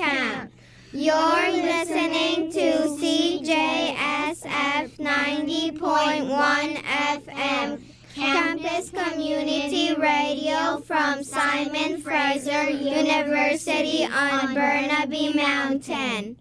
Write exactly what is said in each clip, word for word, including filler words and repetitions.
camp. You're listening to C J S F ninety point one F M, Campus Community Radio from Simon Fraser University on Burnaby Mountain.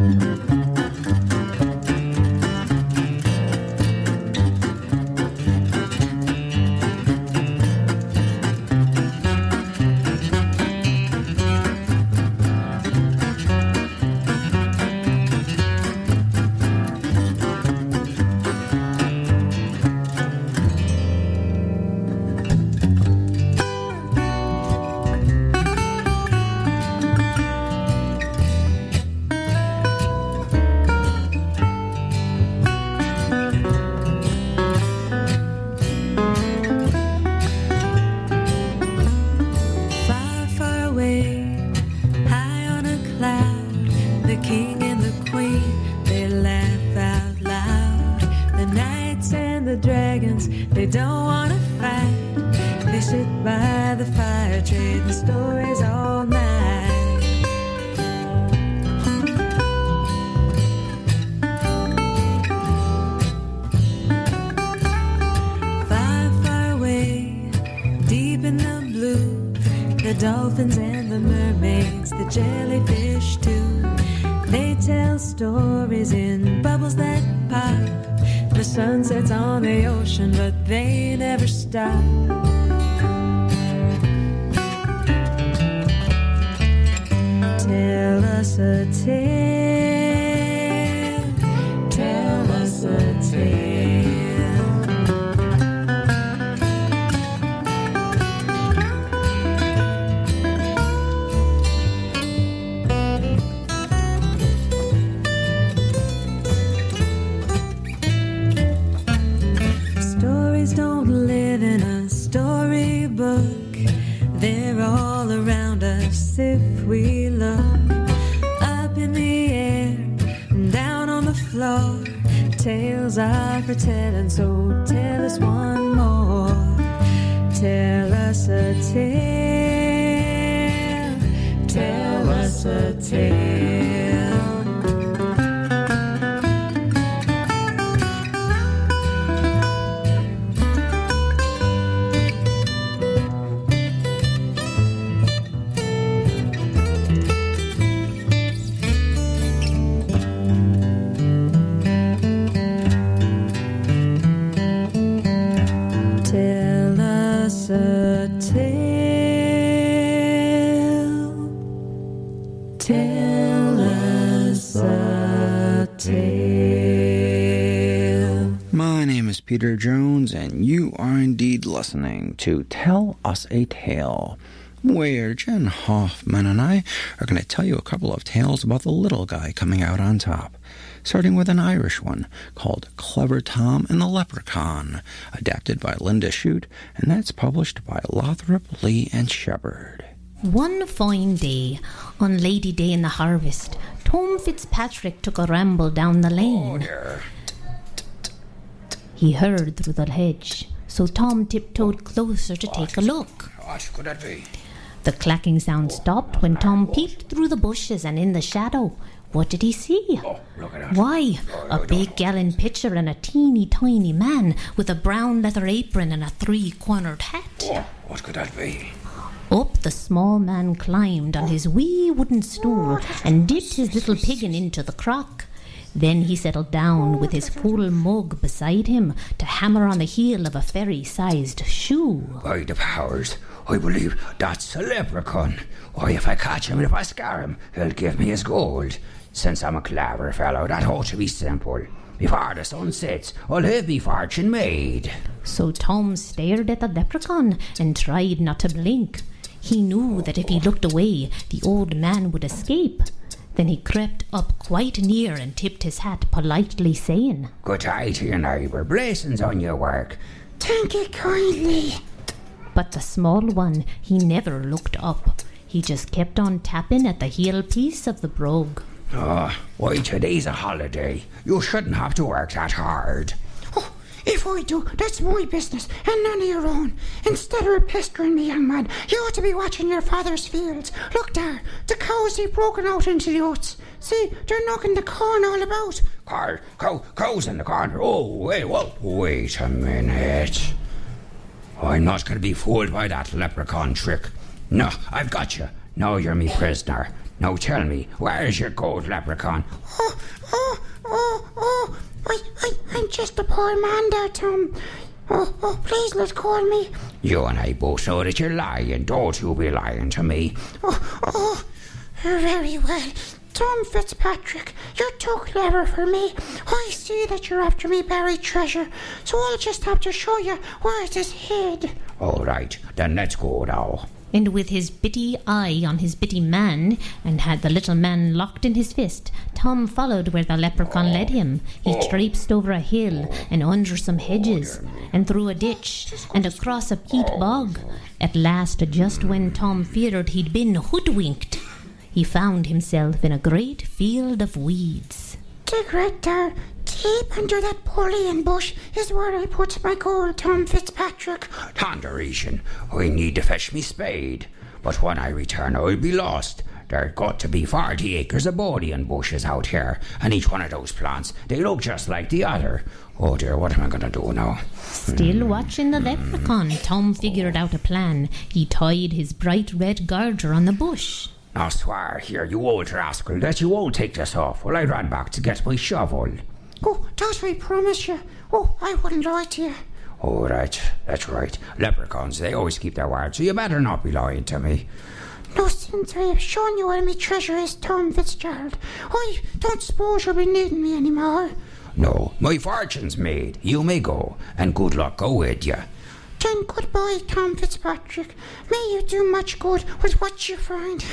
Peter Jones, and you are indeed listening to Tell Us a Tale, where Jen Hoffman and I are going to tell you a couple of tales about the little guy coming out on top, starting with an Irish one called Clever Tom and the Leprechaun, adapted by Linda Shute, and that's published by Lothrop, Lee and Shepherd. One fine day, on Lady Day in the Harvest, Tom Fitzpatrick took a ramble down the lane. Oh, dear. He heard through the hedge, so Tom tiptoed closer to take a look. What could that be? The clacking sound stopped when Tom peeped through the bushes, and in the shadow, what did he see? Oh, look at that. Why, oh, a big gallon pitcher and a teeny tiny man with a brown leather apron and a three-cornered hat. Oh, what could that be? Up the small man climbed on his wee wooden stool and dipped his little piggin into the crock. Then he settled down with his full mug beside him to hammer on the heel of a fairy-sized shoe. By the powers, I believe that's a leprechaun. Why, if I catch him and if I scare him, he'll give me his gold. Since I'm a clever fellow, that ought to be simple. Before the sun sets, I'll have me fortune made. So Tom stared at the leprechaun and tried not to blink. He knew that if he looked away, the old man would escape. Then he crept up quite near and tipped his hat, politely saying, "Good day to your neighbour, blessings on your work." "Thank you kindly." But the small one, he never looked up. He just kept on tapping at the heel piece of the brogue. Ah, oh, why today's a holiday. You shouldn't have to work that hard. Oh, If I do, that's my business and none of your own. Instead of pestering me, young man, you ought to be watching your father's fields. Look there, the cows have broken out into the oats. See, they're knocking the corn all about. Cow, cow, cows in the corner. Oh, wait, whoa, wait a minute. I'm not going to be fooled by that leprechaun trick. No, I've got you. Now you're me prisoner. Now tell me, where's your gold, leprechaun? Oh, oh, oh, oh. I, I, I'm just a poor man there, Tom. Oh, oh, please let go of me. You and I both know that you're lying. Don't you be lying to me. Oh, oh, very well. Tom Fitzpatrick, you're too clever for me. I see that you're after me buried treasure, so I'll just have to show you where it is hid. All right, then let's go now. And with his bitty eye on his bitty man, and had the little man locked in his fist, Tom followed where the leprechaun led him. He traipsed over a hill, and under some hedges, and through a ditch, and across a peat bog. At last, just when Tom feared he'd been hoodwinked, he found himself in a great field of weeds. Dig right there, deep under that bullion bush, is where I put my gold, Tom Fitzpatrick. Thunderation, I need to fetch me spade. But when I return, I'll be lost. There's got to be forty acres of bullion bushes out here, and each one of those plants, they look just like the other. Oh dear, what am I going to do now? Still watching the leprechaun, Tom figured out a plan. He tied his bright red garter on the bush. Now swear here, you old rascal, that you won't take this off while I ran back to get my shovel. Oh, that I promise you. Oh, I wouldn't lie to you. Oh, right, that's right. Leprechauns, they always keep their word, so you better not be lying to me. No, since I have shown you where my treasure is, Tom Fitzgerald, I don't suppose you'll be needing me anymore. No, my fortune's made. You may go, and good luck go with you. Then goodbye, Tom Fitzpatrick. May you do much good with what you find.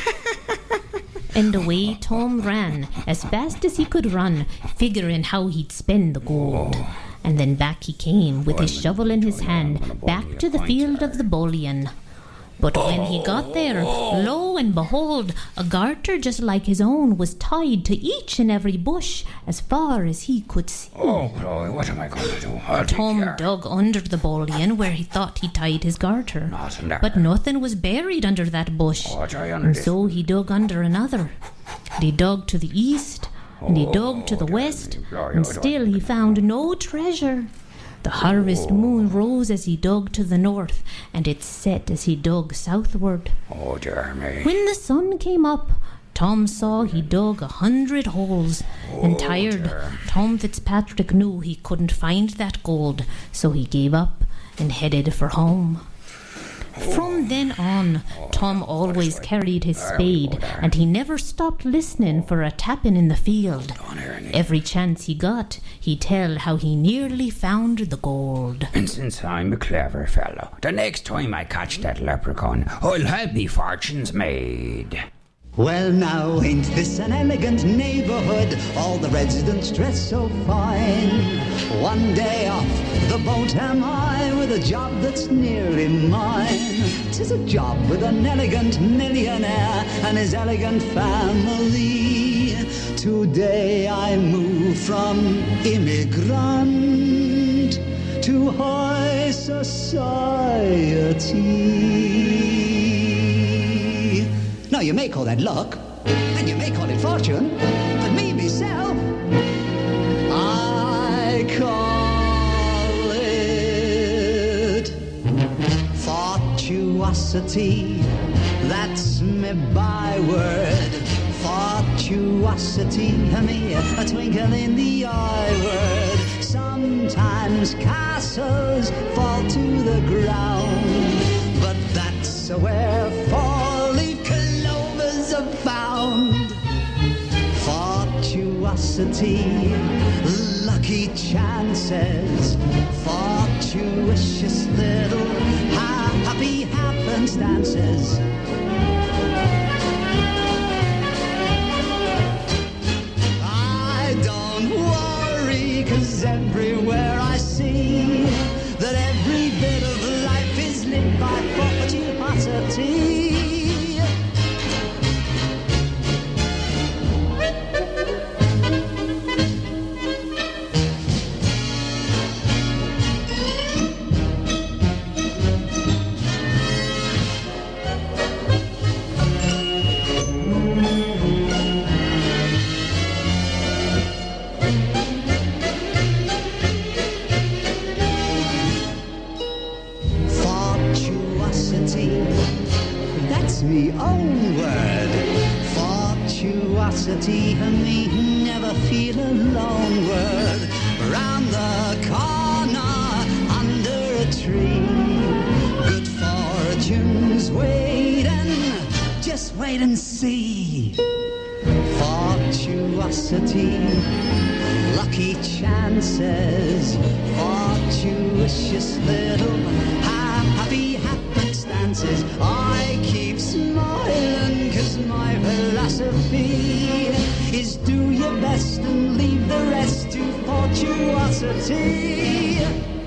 And away Tom ran, as fast as he could run, figuring how he'd spend the gold. And then back he came, with his shovel in his hand, back to the field of the bullion. But when he got there, lo and behold, a garter just like his own was tied to each and every bush as far as he could see. Oh, Chloe, what am I going to do? I'll Tom take care. dug under the bullion where he thought he tied his garter. Nothing there. But nothing was buried under that bush. Oh, try under And this. so he dug under another. And he dug to the east, and he dug to the west, and still he found no treasure. The harvest moon rose as he dug to the north, and it set as he dug southward. Oh, dear me. When the sun came up, Tom saw he dug a hundred holes, and tired, dear. Tom Fitzpatrick knew he couldn't find that gold, so he gave up and headed for home. From then on, Tom always carried his spade, and he never stopped listening for a tapping in the field. Every chance he got, he'd tell how he nearly found the gold. And since I'm a clever fellow, the next time I catch that leprechaun, I'll have me fortunes made. Well, now, ain't this an elegant neighborhood? All the residents dress so fine. One day off the boat am I, with a job that's nearly mine. 'Tis a job with an elegant millionaire and his elegant family. Today I move from immigrant to high society. Now, you may call that luck, and you may call it fortune, but me, myself, I call it fortuosity. That's me byword. Fortuosity, me, a twinkle in the eye word. Sometimes castles fall to the ground, but that's where four-leaf clovers abound. Fortuosity, lucky chances, fortuitous little happy happenstances. I don't worry, 'cause everywhere I see that every bit of life is lit by fortuosity. me own word. Fortuosity and me never feel alone. Word round the corner under a tree. Good fortune's waiting, just wait and see. Fortuosity, lucky chances, fortuitous little happy happenstances. I keep smiling cause my philosophy is do your best and leave the rest to fortuosity.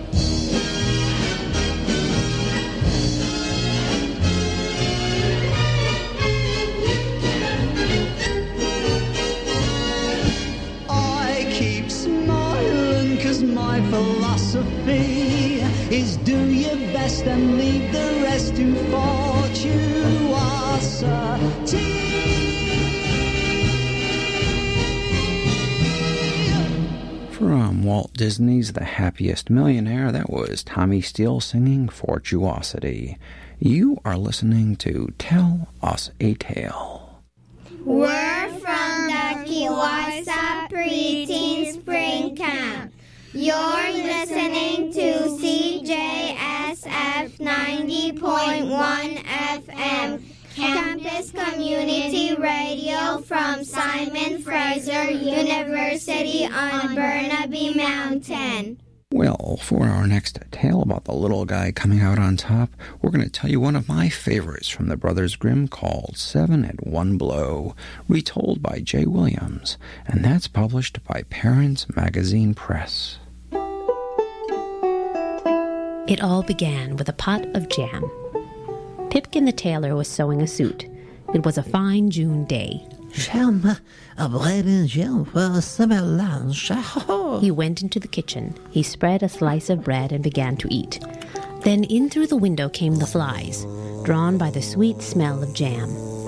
My philosophy is do your best and leave the rest to fortuosity. From Walt Disney's The Happiest Millionaire, that was Tommy Steele singing Fortuosity. You are listening to Tell Us a Tale. We're from the Kiwasa Preteen Spring Camp. You're listening to C J S F ninety point one F M, Campus Community Radio from Simon Fraser University on Burnaby Mountain. Well, for our next tale about the little guy coming out on top, we're going to tell you one of my favorites from the Brothers Grimm called Seven at One Blow, retold by Jay Williams, and that's published by Parents Magazine Press. It all began with a pot of jam. Pipkin the tailor was sewing a suit. It was a fine June day. Jam, a bread and jam for a summer lunch. He went into the kitchen. He spread a slice of bread and began to eat. Then in through the window came the flies, drawn by the sweet smell of jam.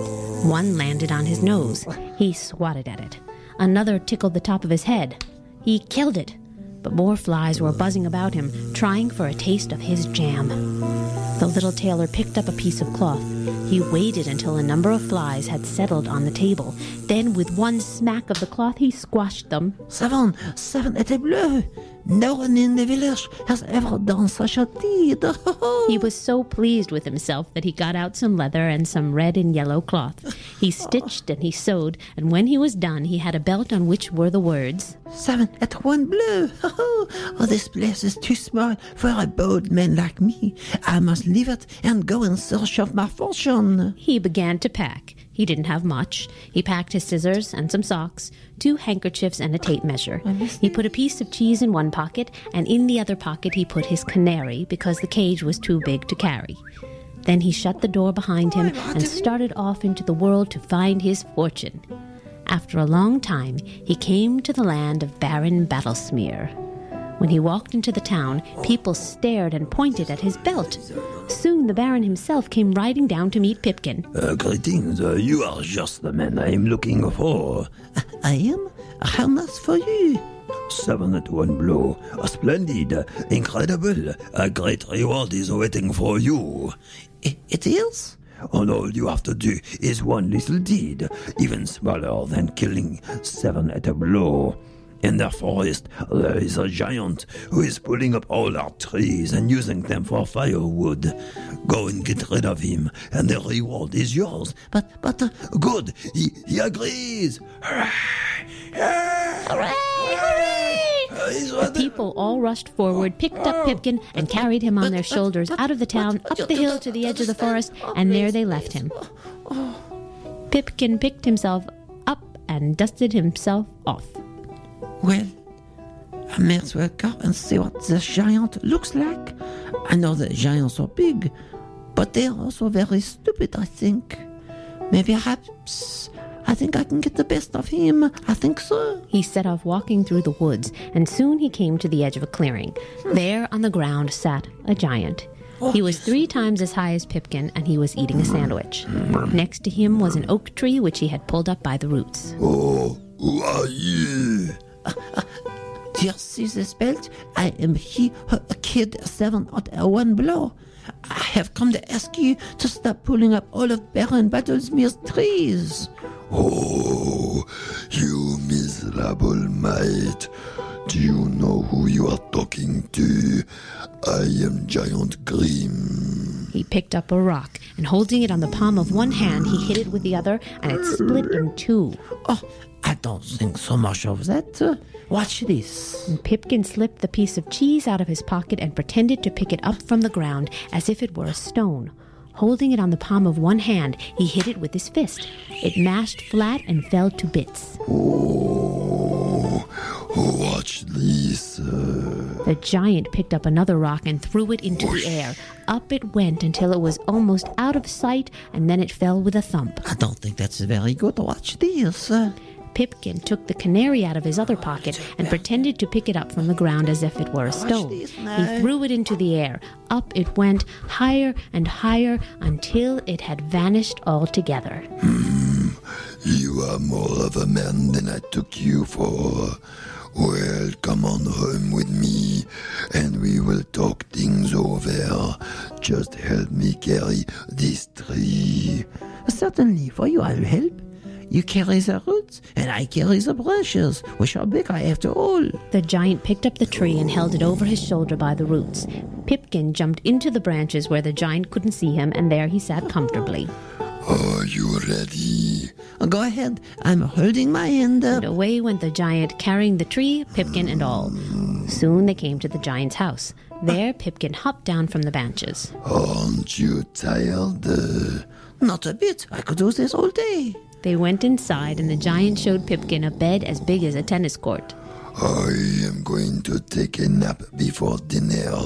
One landed on his nose. He swatted at it. Another tickled the top of his head. He killed it. But more flies were buzzing about him, trying for a taste of his jam. The little tailor picked up a piece of cloth. He waited until a number of flies had settled on the table. Then, with one smack of the cloth, he squashed them. Seven, seven étaient bleus. No one in the village has ever done such a deed. He was so pleased with himself that he got out some leather and some red and yellow cloth. He stitched and he sewed, and when he was done, he had a belt on which were the words, Seven at one bleu. Oh, this place is too small for a bold man like me. I must leave it and go in search of my fortune. He began to pack. He didn't have much. He packed his scissors and some socks, two handkerchiefs and a tape measure. He put a piece of cheese in one pocket, and in the other pocket he put his canary because the cage was too big to carry. Then he shut the door behind him and started off into the world to find his fortune. After a long time, he came to the land of Baron Battlesmear. When he walked into the town, people stared and pointed at his belt. Soon the Baron himself came riding down to meet Pipkin. Uh, greetings, uh, you are just the man I am looking for. I am? How much for you? Seven at one blow. A splendid, uh, incredible, a great reward is waiting for you. I- it is? And all you have to do is one little deed, even smaller than killing seven at a blow. In the forest, there is a giant who is pulling up all our trees and using them for firewood. Go and get rid of him, and the reward is yours. But, but... Uh, Good, he, he agrees. Hooray! Hooray! The people all rushed forward, picked up Pipkin, and carried him on their shoulders out of the town, up the hill to the edge of the forest, and there they left him. Pipkin picked himself up and dusted himself off. Well, I may as well go and see what this giant looks like. I know that giants are big, but they are also very stupid, I think. Maybe perhaps I think I can get the best of him. I think so. He set off walking through the woods, and soon he came to the edge of a clearing. There on the ground sat a giant. He was three times as high as Pipkin, and he was eating a sandwich. Next to him was an oak tree which he had pulled up by the roots. Oh, who are you? Uh, uh, do you see this belt? I am he, a kid, seven at one blow. I have come to ask you to stop pulling up all of Baron Battlesmere's trees. Oh, you miserable mite. Do you know who you are talking to? I am Giant Grim. He picked up a rock, and holding it on the palm of one hand, he hit it with the other, and it split in two. Oh, I don't think so much of that. Uh, watch this. And Pipkin slipped the piece of cheese out of his pocket and pretended to pick it up from the ground as if it were a stone. Holding it on the palm of one hand, he hit it with his fist. It mashed flat and fell to bits. Oh, watch this. Uh... The giant picked up another rock and threw it into the air. Up it went until it was almost out of sight, and then it fell with a thump. I don't think that's very good. Watch this. Uh... Pipkin took the canary out of his other pocket and pretended to pick it up from the ground as if it were a stone. He threw it into the air. Up it went, higher and higher, until it had vanished altogether. Hmm, you are more of a man than I took you for. Well, come on home with me, and we will talk things over. Just help me carry this tree. Certainly, for you I'll help. You carry the roots, and I carry the branches, which are bigger after all. The giant picked up the tree and held it over his shoulder by the roots. Pipkin jumped into the branches where the giant couldn't see him, and there he sat comfortably. Are you ready? Go ahead. I'm holding my end up. And away went the giant, carrying the tree, Pipkin and all. Soon they came to the giant's house. There, Pipkin hopped down from the branches. Aren't you tired? Uh... Not a bit. I could do this all day. They went inside, and the giant showed Pipkin a bed as big as a tennis court. I am going to take a nap before dinner.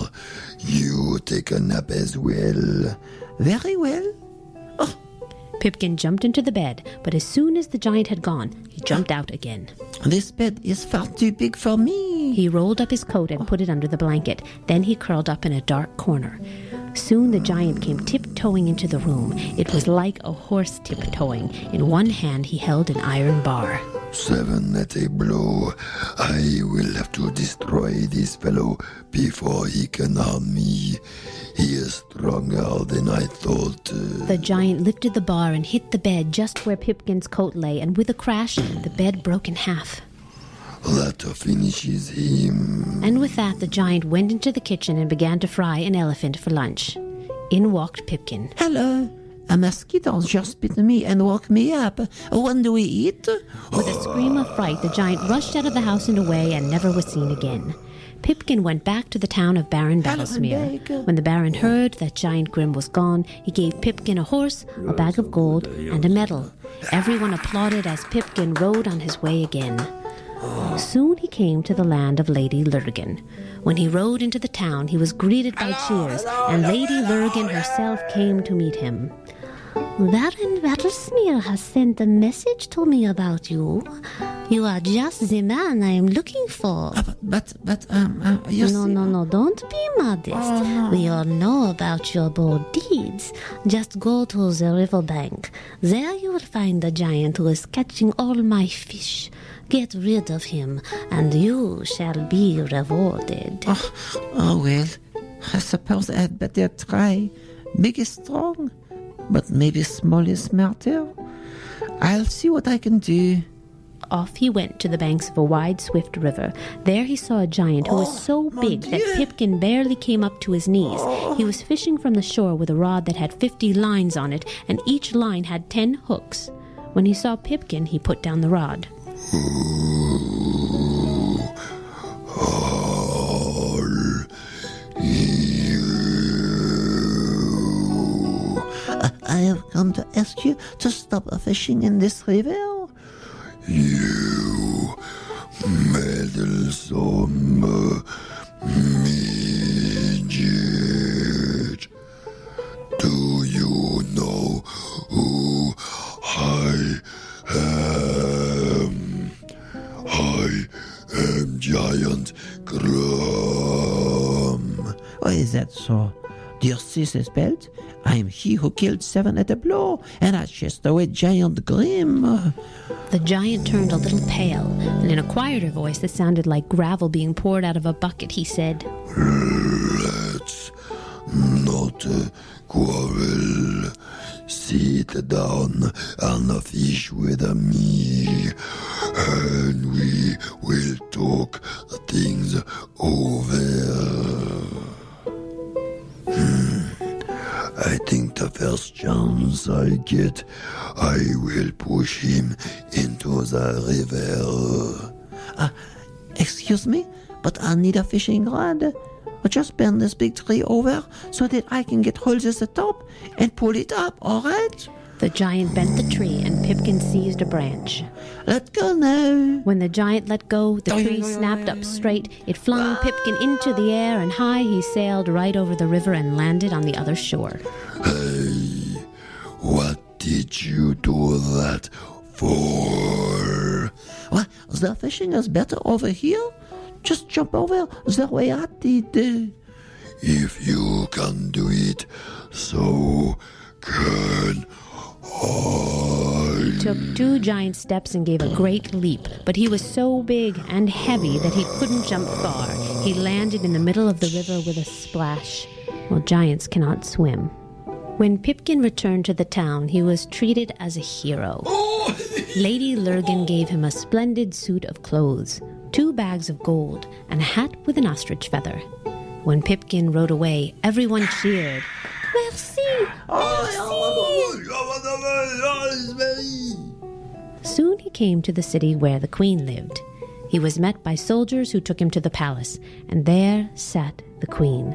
You take a nap as well. Very well. Oh. Pipkin jumped into the bed, but as soon as the giant had gone, he jumped out again. This bed is far too big for me. He rolled up his coat and put it under the blanket. Then he curled up in a dark corner. Soon the giant came tiptoeing into the room. It was like a horse tiptoeing. In one hand he held an iron bar. Seven at a blow. I will have to destroy this fellow before he can harm me. He is stronger than I thought. The giant lifted the bar and hit the bed just where Pipkin's coat lay, and with a crash, the bed broke in half. That finishes him. And with that, the giant went into the kitchen and began to fry an elephant for lunch. In walked Pipkin. Hello. A mosquito just bit me and woke me up. When do we eat? With a scream of fright, the giant rushed out of the house and away and never was seen again. Pipkin went back to the town of Baron Battlesmere. When the Baron heard that Giant Grim was gone, he gave Pipkin a horse, a bag of gold, and a medal. Everyone applauded as Pipkin rode on his way again. Soon he came to the land of Lady Lurgan. When he rode into the town, he was greeted by cheers, and Lady Lurgan herself came to meet him. Baron Battlesmere has sent a message to me about you. You are just the man I am looking for. Uh, but, but, um, uh, you No, see... no, no, don't be modest. Oh, no. We all know about your bold deeds. Just go to the riverbank. There you will find the giant who is catching all my fish. Get rid of him, and you shall be rewarded. Oh, oh well, I suppose I'd better try. Big is strong, but maybe small is smarter. I'll see what I can do. Off he went to the banks of a wide, swift river. There he saw a giant who was so big that Pipkin barely came up to his knees. He was fishing from the shore with a rod that had fifty lines on it, and each line had ten hooks. When he saw Pipkin, he put down the rod. Who are you? Uh, I have come to ask you to stop fishing in this river. You meddlesome midget. Do you know who I am? I am Giant Grim. Oh, is that so? Do you see this belt? I am he who killed seven at a blow, and I chased away Giant Grim. The giant turned a little pale, and in a quieter voice that sounded like gravel being poured out of a bucket, he said, Let's not uh, quarrel. Sit down and fish with me, and we will talk things over. I think the first chance I get, I will push him into the river. Uh, excuse me, but I need a fishing rod. I'll just bend this big tree over so that I can get hold of the top and pull it up, all right? The giant bent the tree, and Pipkin seized a branch. Let go now. When the giant let go, the tree snapped up straight. It flung Pipkin into the air, and high he sailed right over the river and landed on the other shore. Hey, what did you do that for? What? The fishing is better over here? Just jump over the way I did. If you can do it, so can I. He took two giant steps and gave a great leap, but he was so big and heavy that he couldn't jump far. He landed in the middle of the river with a splash. Well, giants cannot swim. When Pipkin returned to the town, he was treated as a hero. Lady Lurgan gave him a splendid suit of clothes, two bags of gold, and a hat with an ostrich feather. When Pipkin rode away, everyone cheered. Merci! Merci! Soon he came to the city where the queen lived. He was met by soldiers who took him to the palace, and there sat the queen.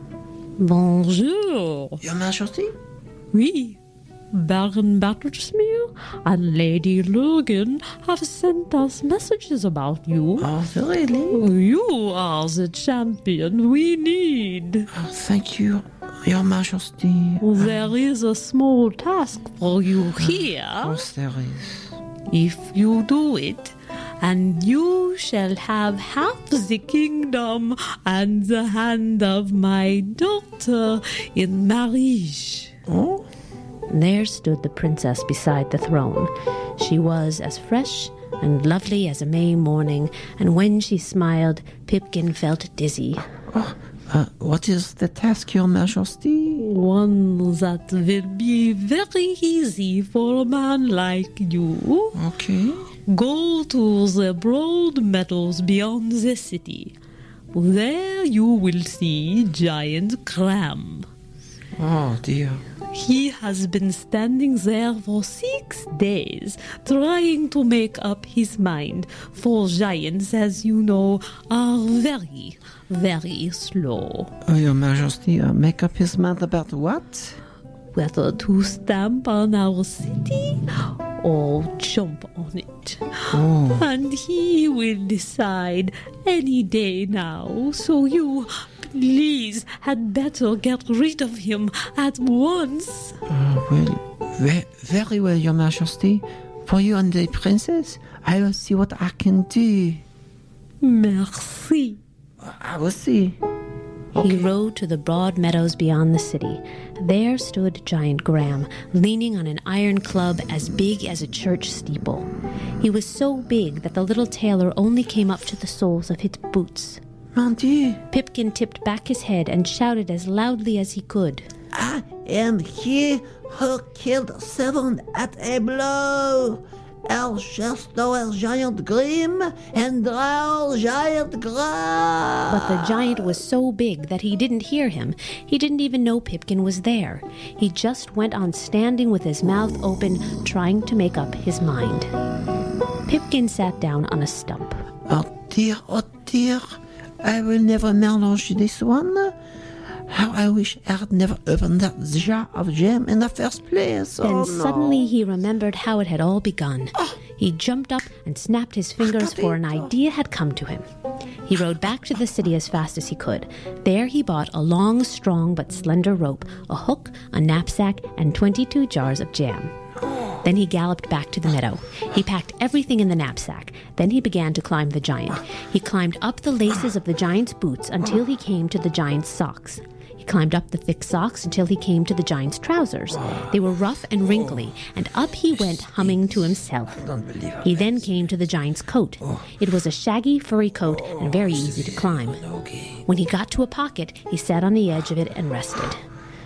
Bonjour! Your Majesty? Oui. Baron Battersmere and Lady Lurgan have sent us messages about you. Oh, really? You are the champion we need. Oh, thank you, Your Majesty. There is a small task for you here. Of course there is. If you do it, and you shall have half the kingdom and the hand of my daughter in marriage. Oh? There stood the princess beside the throne. She was as fresh and lovely as a May morning, and when she smiled, Pipkin felt dizzy. Oh, uh, what is the task, Your Majesty? One that will be very easy for a man like you. Okay. Go to the broad meadows beyond the city. There you will see Giant Graham. Oh, dear. He has been standing there for six days, trying to make up his mind, for giants, as you know, are very, very slow. Oh, Your Majesty, uh, make up his mind about what? Whether to stamp on our city or jump on it. Oh. And he will decide any day now, so you... please had better get rid of him at once. Uh, well, ve- very well, Your Majesty. For you and the princess, I will see what I can do. Merci. I will see. He rode to the broad meadows beyond the city. There stood Giant Graham, leaning on an iron club as big as a church steeple. He was so big that the little tailor only came up to the soles of his boots. Mon Dieu. Pipkin tipped back his head and shouted as loudly as he could. I am he who killed seven at a blow. El Chesto El Giant Grim and El Giant Gra. But the giant was so big that he didn't hear him. He didn't even know Pipkin was there. He just went on standing with his mouth open, trying to make up his mind. Pipkin sat down on a stump. Oh dear, oh dear. I will never manage this one. How I wish I had never opened that jar of jam in the first place. Then oh, suddenly no. he remembered how it had all begun. Oh. He jumped up and snapped his fingers, for an idea had come to him. He rode back to the city as fast as he could. There he bought a long, strong but slender rope, a hook, a knapsack, and twenty-two jars of jam. Then he galloped back to the meadow. He packed everything in the knapsack. Then he began to climb the giant. He climbed up the laces of the giant's boots until he came to the giant's socks. He climbed up the thick socks until he came to the giant's trousers. They were rough and wrinkly, and up he went humming to himself. He then came to the giant's coat. It was a shaggy, furry coat and very easy to climb. When he got to a pocket, he sat on the edge of it and rested.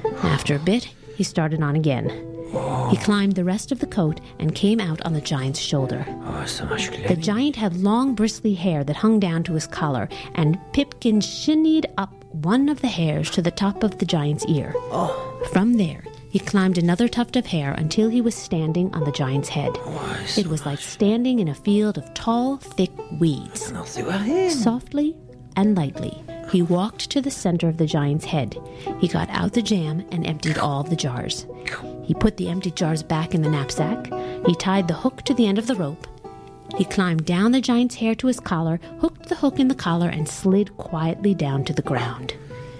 After a bit, he started on again. He climbed the rest of the coat and came out on the giant's shoulder. Oh, so much The giant had long bristly hair that hung down to his collar, and Pipkin shinnied up one of the hairs to the top of the giant's ear. Oh. From there, he climbed another tuft of hair until he was standing on the giant's head. Oh, It was like standing in a field of tall, thick weeds. Softly and lightly, he walked to the center of the giant's head. He got out the jam and emptied all the jars. He put the empty jars back in the knapsack. He tied the hook to the end of the rope. He climbed down the giant's hair to his collar, hooked the hook in the collar, and slid quietly down to the ground.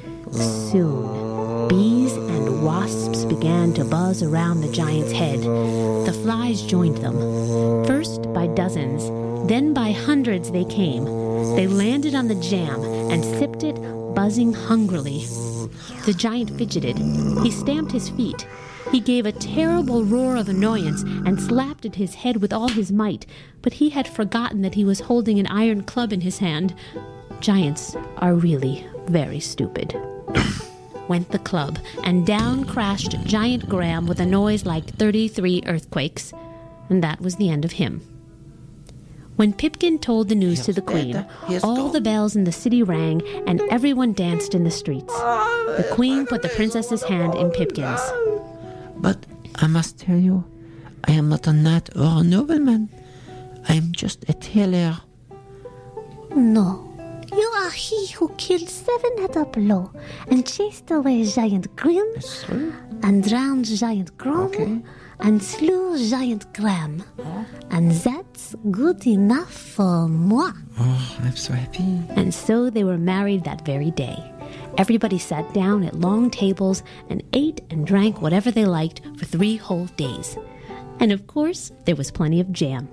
Soon, bees and wasps began to buzz around the giant's head. The flies joined them. First by dozens, then by hundreds they came. They landed on the jam and sipped it, buzzing hungrily. The giant fidgeted. He stamped his feet. He gave a terrible roar of annoyance and slapped at his head with all his might, but he had forgotten that he was holding an iron club in his hand. Giants are really very stupid. Went the club, and down crashed Giant Graham with a noise like thirty-three earthquakes, and that was the end of him. When Pipkin told the news to the queen, all the bells in the city rang, and everyone danced in the streets. The queen put the princess's hand in Pipkin's. But I must tell you, I am not a knight or a nobleman. I am just a tailor. No. You are he who killed seven at a blow and chased away Giant Grim and drowned Giant Grom Okay. and slew Giant Graham. And that's good enough for moi. Oh, I'm so happy. And so they were married that very day. Everybody sat down at long tables and ate and drank whatever they liked for three whole days. And of course, there was plenty of jam.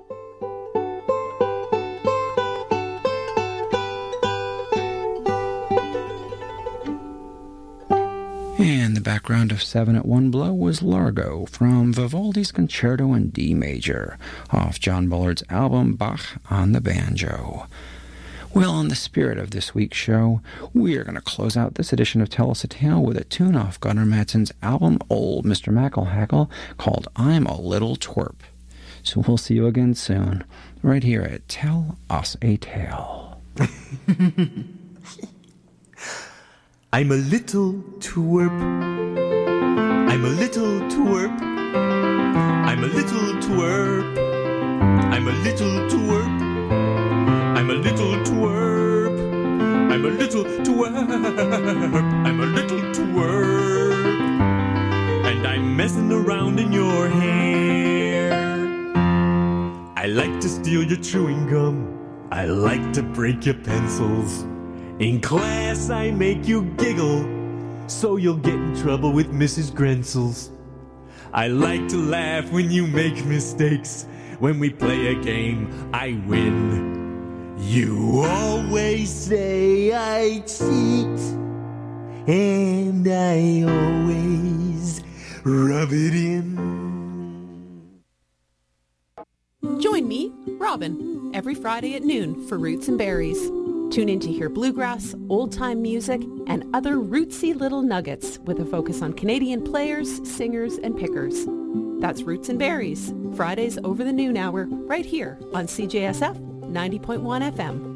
And the background of Seven at One Blow was Largo from Vivaldi's Concerto in D Major, off John Bullard's album Bach on the Banjo. Well, in the spirit of this week's show, we are going to close out this edition of Tell Us a Tale with a tune off Gunnar Madsen's album Old Mister Macklehackle called I'm a Little Twerp. So we'll see you again soon, right here at Tell Us a Tale. I'm a little twerp. I'm a little twerp. I'm a little twerp. I'm a little twerp. I'm a little twerp. I'm a little twerp. I'm a little twerp. And I'm messing around in your hair. I like to steal your chewing gum. I like to break your pencils. In class, I make you giggle, so you'll get in trouble with Missus Grensels. I like to laugh when you make mistakes. When we play a game, I win. You always say I cheat, and I always rub it in. Join me, Robin, every Friday at noon for Roots and Berries. Tune in to hear bluegrass, old-time music, and other rootsy little nuggets with a focus on Canadian players, singers, and pickers. That's Roots and Berries, Fridays over the noon hour, right here on C J S F ninety point one F M.